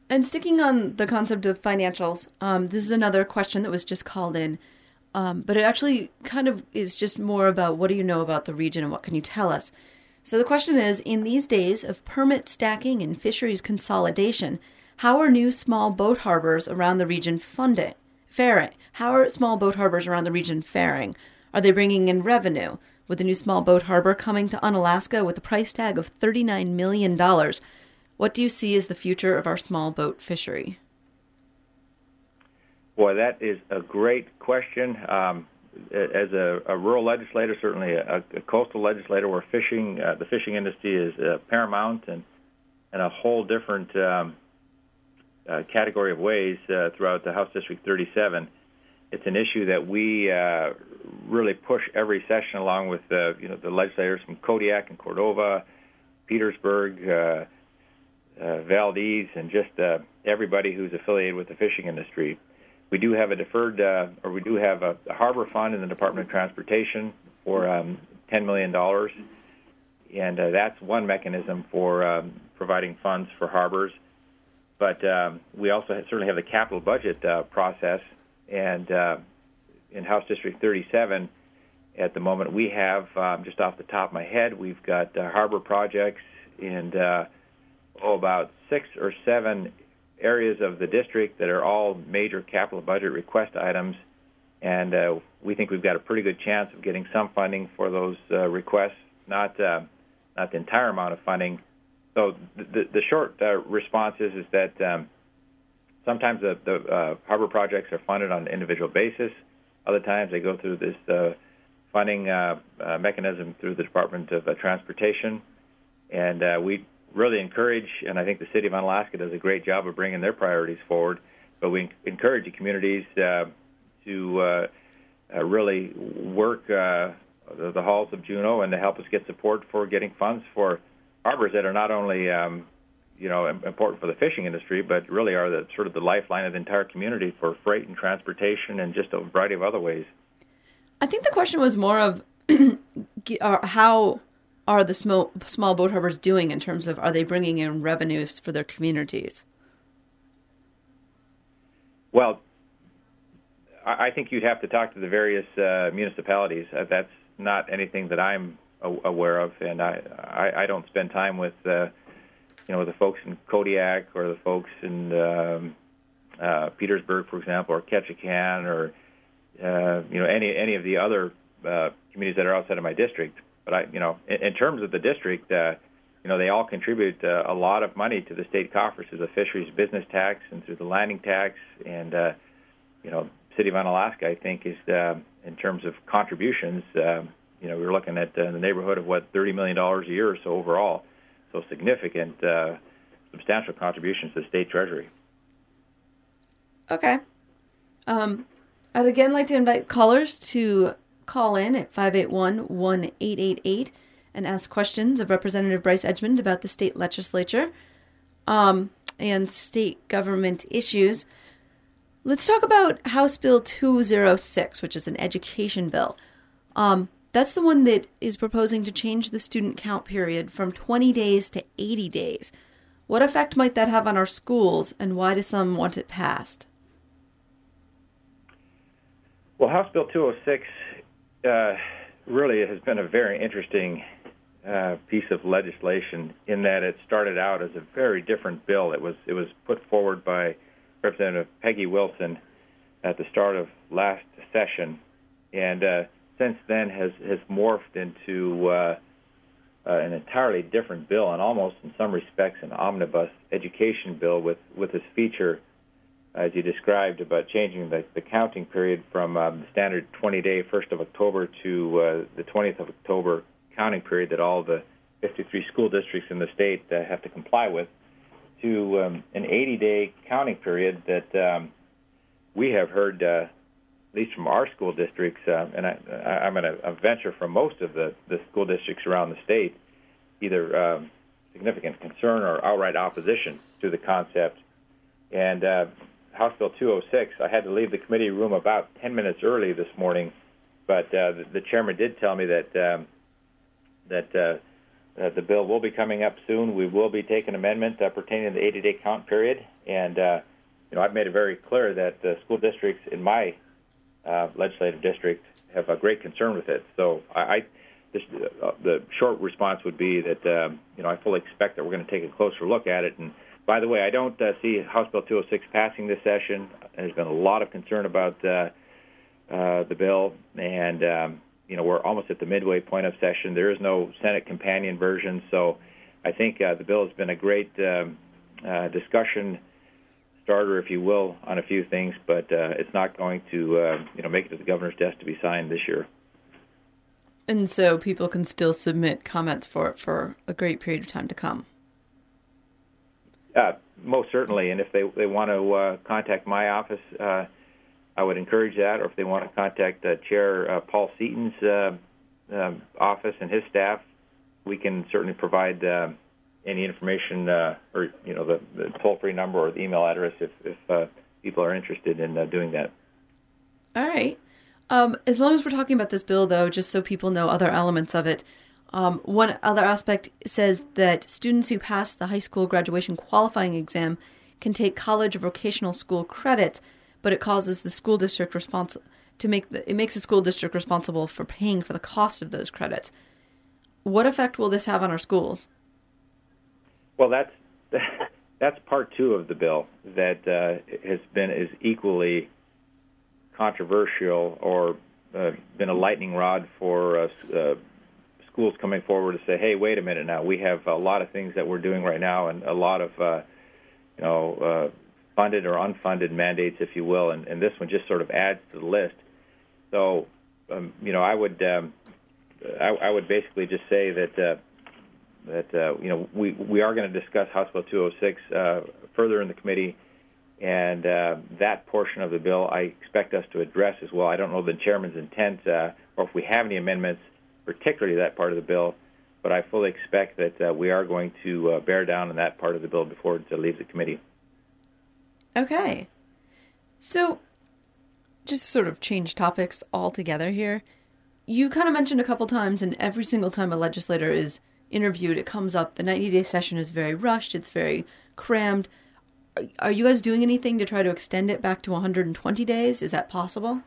And sticking on the concept of financials, this is another question that was just called in, but it actually kind of is just more about what do you know about the region and what can you tell us? So the question is, in these days of permit stacking and fisheries consolidation, how are new small boat harbors around the region faring? How are small boat harbors around the region faring? Are they bringing in revenue? With the new small boat harbor coming to Unalaska with a price tag of $39 million, what do you see as the future of our small boat fishery? Boy, that is a great question. As a rural legislator, certainly a coastal legislator, where the fishing industry is paramount and a whole different category of ways throughout the House District 37. It's an issue that we really push every session, along with the legislators from Kodiak and Cordova, Petersburg, Valdez, and just everybody who's affiliated with the fishing industry. We do have a harbor fund in the Department of Transportation for $10 million, and that's one mechanism for providing funds for harbors. But we also certainly have the capital budget process, and in House District 37, at the moment, we have, just off the top of my head, we've got harbor projects in about 6 or 7 areas of the district that are all major capital budget request items, and we think we've got a pretty good chance of getting some funding for those requests, not the entire amount of funding. So the short response is that sometimes the harbor projects are funded on an individual basis. Other times they go through this funding mechanism through the Department of Transportation, and we really encourage, and I think the City of Unalaska does a great job of bringing their priorities forward, but we encourage the communities to really work the halls of Juneau and to help us get support for getting funds for harbors that are not only important for the fishing industry, but really are the sort of the lifeline of the entire community for freight and transportation and just a variety of other ways. I think the question was more of how are the small boat harbors doing in terms of, are they bringing in revenues for their communities? Well, I think you'd have to talk to the various municipalities. That's not anything that I'm aware of, and I don't spend time with the folks in Kodiak or the folks in Petersburg, for example, or Ketchikan, or any of the other communities that are outside of my district. But in terms of the district, they all contribute a lot of money to the state coffers through the fisheries business tax and through the landing tax. And City of Unalaska, I think, is in terms of contributions, we're looking at in the neighborhood of $30 million a year or so overall. So significant, substantial contributions to the state treasury. Okay. I'd again like to invite callers to call in at 581-1888 and ask questions of Representative Bryce Edgmond about the state legislature and state government issues. Let's talk about House Bill 206, which is an education bill. That's the one that is proposing to change the student count period from 20 days to 80 days. What effect might that have on our schools, and why do some want it passed? Well, House Bill 206 really has been a very interesting piece of legislation in that it started out as a very different bill. It was put forward by Representative Peggy Wilson at the start of last session, and since then has morphed into an entirely different bill, and almost in some respects an omnibus education bill with this feature, as you described, about changing the counting period from the standard 20-day 1st of October to the 20th of October counting period that all the 53 school districts in the state have to comply with, to an 80-day counting period that we have heard, at least from our school districts, and I'm going to venture from most of the school districts around the state, either significant concern or outright opposition to the concept. And House Bill 206, I had to leave the committee room about 10 minutes early this morning, but the chairman did tell me that the bill will be coming up soon. We will be taking amendment pertaining to the 80-day count period, And I've made it very clear that the school districts in my legislative district have a great concern with it. So the short response would be that I fully expect that we're going to take a closer look at it. And by the way, I don't see House Bill 206 passing this session. There's been a lot of concern about the bill, and we're almost at the midway point of session. There is no Senate companion version, so I think the bill has been a great discussion starter, if you will, on a few things, but it's not going to make it to the governor's desk to be signed this year. And so people can still submit comments for it for a great period of time to come. Most certainly, and if they want to contact my office, I would encourage that, or if they want to contact Chair Paul Seaton's office and his staff, we can certainly provide any information or the toll-free number or the email address if people are interested in doing that. All right. As long as we're talking about this bill, though, just so people know other elements of it, one other aspect says that students who pass the high school graduation qualifying exam can take college or vocational school credit, but it causes the school district it makes the school district responsible for paying for the cost of those credits. What effect will this have on our schools? Well, that's part two of the bill that is equally controversial or been a lightning rod for schools coming forward to say, hey, wait a minute now, we have a lot of things that we're doing right now and a lot of funded or unfunded mandates, if you will, and this one just sort of adds to the list. So, I would basically just say that we are going to discuss House Bill 206 further in the committee, and that portion of the bill I expect us to address as well. I don't know the chairman's intent or if we have any amendments, particularly that part of the bill, but I fully expect that we are going to bear down on that part of the bill before it leaves the committee. Okay. So, just to sort of change topics altogether here, you kind of mentioned a couple times, and every single time a legislator is interviewed, it comes up, the 90-day session is very rushed, it's very crammed. Are you guys doing anything to try to extend it back to 120 days? Is that possible?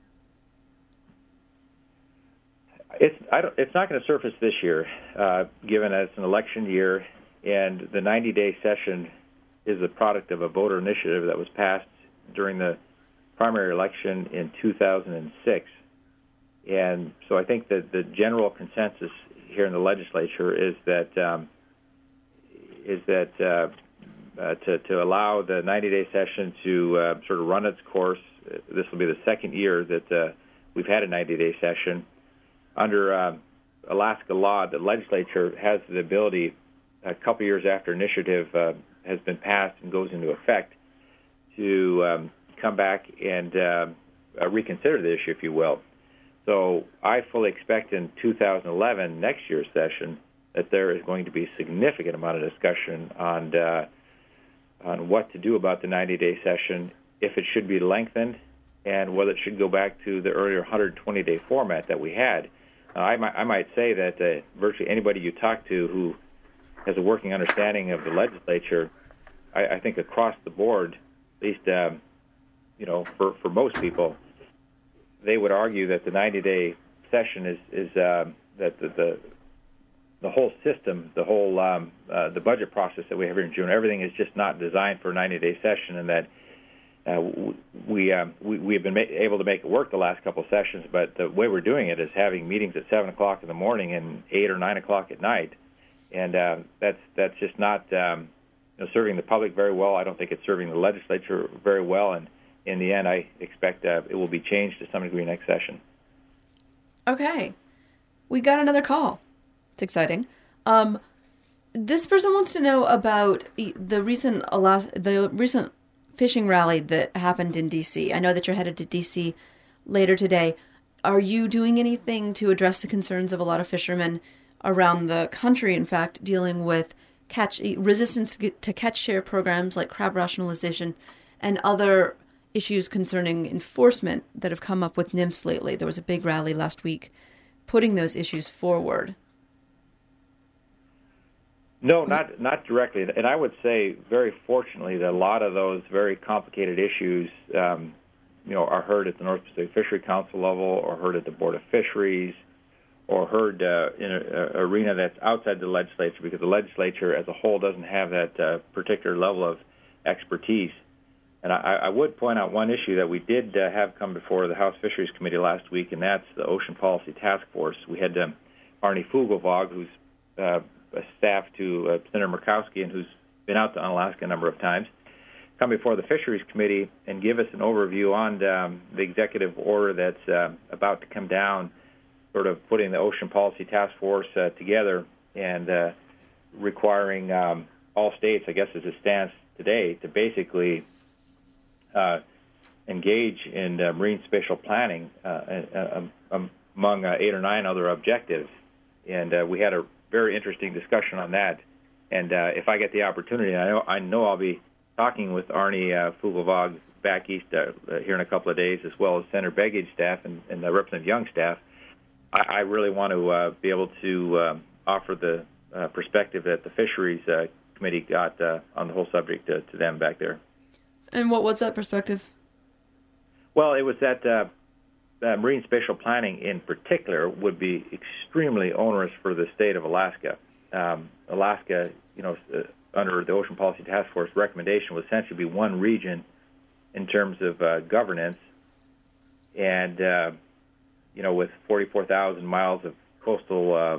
It's not going to surface this year, given that it's an election year, and the 90-day session is a product of a voter initiative that was passed during the primary election in 2006. And so I think that the general consensus here in the legislature is that to allow the 90-day session to sort of run its course. This will be the second year that we've had a 90-day session. Under Alaska law, the legislature has the ability, a couple years after initiative has been passed and goes into effect, to come back and reconsider the issue, if you will. So I fully expect in 2011, next year's session, that there is going to be a significant amount of discussion on what to do about the 90-day session, if it should be lengthened, and whether it should go back to the earlier 120-day format that we had. I might say that virtually anybody you talk to who has a working understanding of the legislature, I think across the board, at least for most people, they would argue that the 90-day session is that the whole system, the whole the budget process that we have here in June, everything is just not designed for a 90-day session, and that we have been able to make it work the last couple of sessions, but the way we're doing it is having meetings at 7 o'clock in the morning and 8 or 9 o'clock at night, and that's just not serving the public very well. I don't think it's serving the legislature very well, and in the end, I expect it will be changed to some degree next session. Okay, we got another call. It's exciting. This person wants to know about the recent fishing rally that happened in D.C. I know that you're headed to D.C. later today. Are you doing anything to address the concerns of a lot of fishermen around the country, in fact, dealing with resistance to catch share programs like crab rationalization and other issues concerning enforcement that have come up with NMFS lately? There was a big rally last week putting those issues forward. No, not directly. And I would say, very fortunately, that a lot of those very complicated issues, are heard at the North Pacific Fishery Council level, or heard at the Board of Fisheries, or heard in an arena that's outside the legislature, because the legislature as a whole doesn't have that particular level of expertise. And I would point out one issue that we did have come before the House Fisheries Committee last week, and that's the Ocean Policy Task Force. We had Arnie Fugelvog, who's a staff to Senator Murkowski and who's been out to Unalaska a number of times, come before the Fisheries Committee and give us an overview on the executive order that's about to come down, sort of putting the Ocean Policy Task Force together and requiring all states, I guess as it stands today, to basically engage in marine spatial planning among 8 or 9 other objectives. And we had a very interesting discussion on that. And if I get the opportunity, I know I'll be talking with Arnie Fugelvog back east here in a couple of days, as well as Senator Begich staff and Representative Young staff. I really want to be able to offer the perspective that the Fisheries Committee got on the whole subject to them back there. And what's that perspective? Well, it was that marine spatial planning in particular would be extremely onerous for the state of Alaska. Alaska, under the Ocean Policy Task Force recommendation, would essentially be one region in terms of governance, and with 44,000 miles of coastal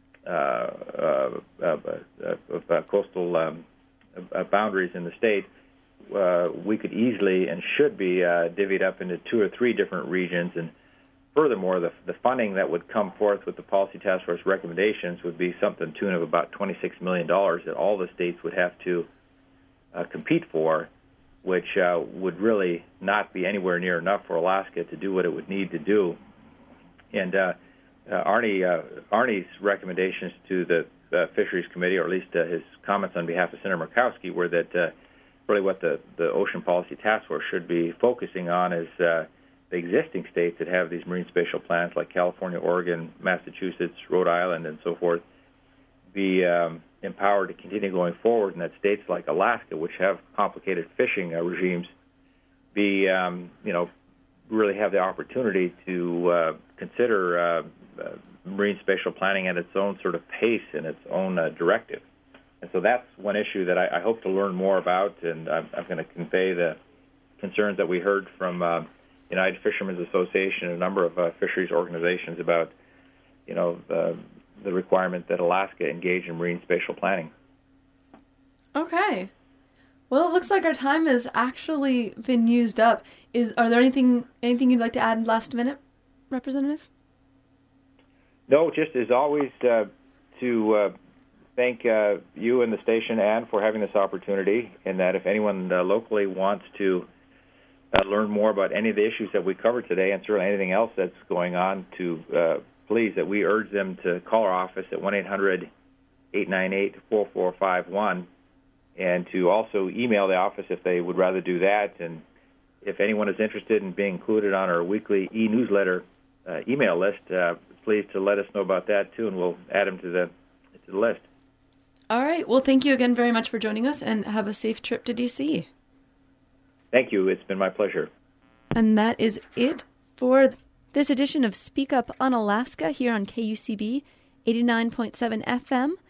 boundaries in the state, we could easily and should be divvied up into 2 or 3 different regions. And furthermore, the funding that would come forth with the Policy Task Force recommendations would be something to the tune of about $26 million that all the states would have to compete for, which would really not be anywhere near enough for Alaska to do what it would need to do. And Arnie's recommendations to the Fisheries Committee, or at least his comments on behalf of Senator Murkowski, were that really what the Ocean Policy Task Force should be focusing on is the existing states that have these marine spatial plans, like California, Oregon, Massachusetts, Rhode Island, and so forth, be empowered to continue going forward, and that states like Alaska, which have complicated fishing regimes, be really have the opportunity to consider marine spatial planning at its own sort of pace and its own directive. And so that's one issue that I hope to learn more about, and I'm going to convey the concerns that we heard from United Fishermen's Association and a number of fisheries organizations about, the requirement that Alaska engage in marine spatial planning. Okay. Well, it looks like our time has actually been used up. Are there anything you'd like to add last minute, Representative? No, just as always, to thank you and the station, Ann, for having this opportunity, and that if anyone locally wants to learn more about any of the issues that we covered today, and certainly anything else that's going on, please, that we urge them to call our office at 1-800-898-4451, and to also email the office if they would rather do that. And if anyone is interested in being included on our weekly e-newsletter email list, please to let us know about that too, and we'll add them to the list. All right. Well, thank you again very much for joining us, and have a safe trip to D.C. Thank you. It's been my pleasure. And that is it for this edition of Speak Up on Alaska here on KUCB 89.7 FM.